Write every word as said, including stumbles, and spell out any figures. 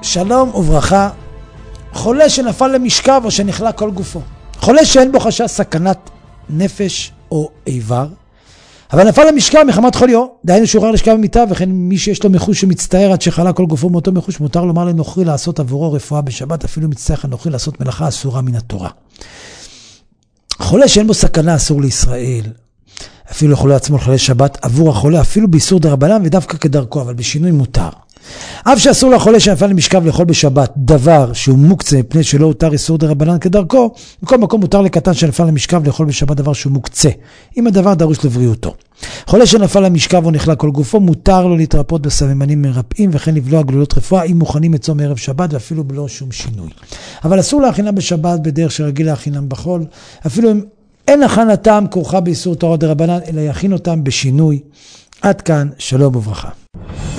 שלום וברכה. חולה שנפל למשכב או שנחלה כל גופו. חולה שאין בו חשש סכנת נפש או איבר, אבל נפל למשכב מחמת חוליו, דהיינו שוחרר לשכב במיטה, וכן מי שיש לו מחוש שמצטער עד שחלה כל גופו מאותו מחוש, מותר לומר לנוכרי לעשות עבורו רפואה בשבת, אפילו מצטער הנוכרי לעשות מלאכה אסורה מן התורה. חולה שאין בו סכנה אסור לישראל, אפילו לחולה עצמו לחלל שבת עבור החולה, אפילו באיסור דרבנן ודווקא כדרכו, אבל בשינוי מותר. אף שאסור לחולה שנפל למשכב לאכול בשבת דבר שהוא מוקצה מפני שלא הותר איסור דרבנן כדרכו, בכל מקום מותר לקטן שנפל למשכב לאכול בשבת דבר שהוא מוקצה, אם הדבר דרוש לבריאותו. חולה שנפל למשכב או נחלה כל גופו, מותר לו להתרפות בסממנים מרפאים וכן לבלוע גלולות רפואה אם מוכנים לצום ערב שבת ואפילו בלא שום שינוי. אבל אסור להכינם בשבת בדרך שרגיל להכינם בחול, אפילו אם אין הכנתם כרוכה באיסור תורה דרבנן, אלא יכין אותם בשינוי. עד כאן, שלום וברכה.